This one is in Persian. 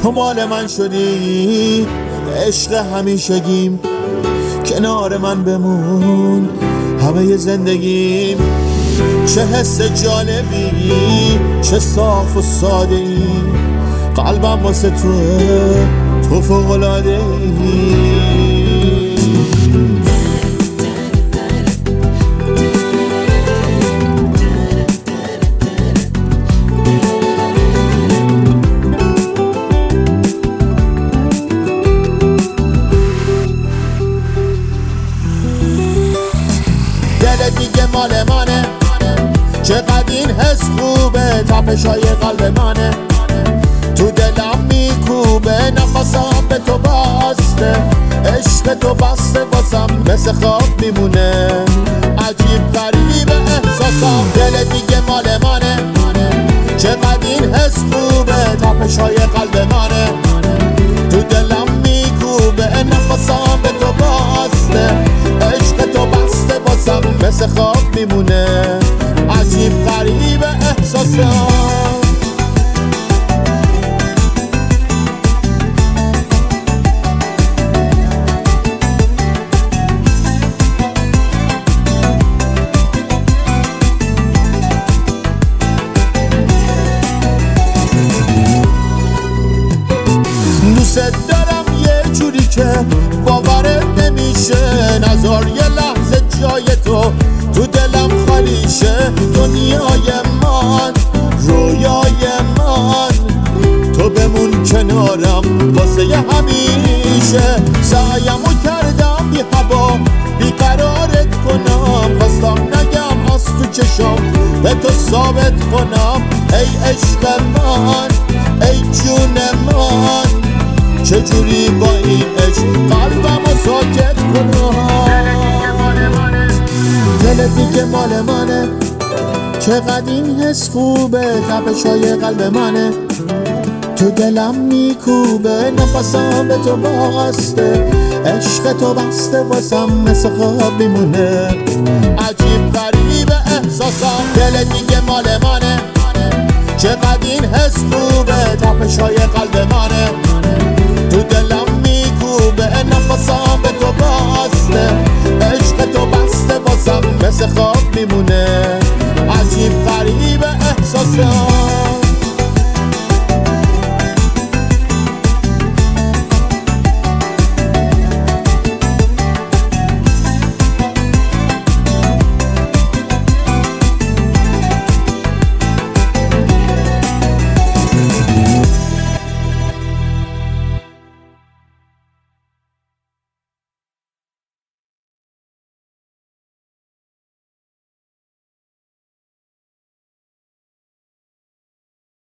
تو مال من شدی، عشق همیشگیم، کنار من بمون همه زندگیم. چه حس جالبی، چه صاف و ساده ای، قلبم واسه تو فوق‌العاده ای. دل دیگه مال منه، چقدر این حس خوبه، تپشای قلب منه، تو دلم میکوبه، نفسم به تو بسته، عشق تو بسته واسم مثل خواب میمونه، عجیب غریب احساسم. دل دیگه مال منه، چقدر این حس خوبه، تپشای قلب منه، تو دلم میکوبه، نفسم به تو بسته، عشق تو بسته واسم مثل خواب میمونه، عجیب غریب احساسم. دوست دارم یه جوری که باورت نمیشه، نذار یه لحظه جای تو دلم خالی شه. دنیای من، رویای من، تو بمون کنارم واسه همیشه. سعیمو کردم بی هوا بیقرارت کنم، خواستم نگم از تو چشم به تو ثابت کنم. ای عشق من، ای جون من، چجوری با این عشق قلبمو ساکت کنم. دل دیگه مال منه، چقدر این حس خوبه، تپشای قلب منه، تو دلم میکوبه، نفسم به تو بسته، عشق تو بسته واسم مثل خواب میمونه، عجیب غریب احساسم. دل دیگه مال منه، چقدر این حس خوبه، تپشای قلب منه، تو دلم میکوبه، نفسم به تو بسته، عشق تو بسته واسم مثل خواب میمونه، عجیب غریب احساسم.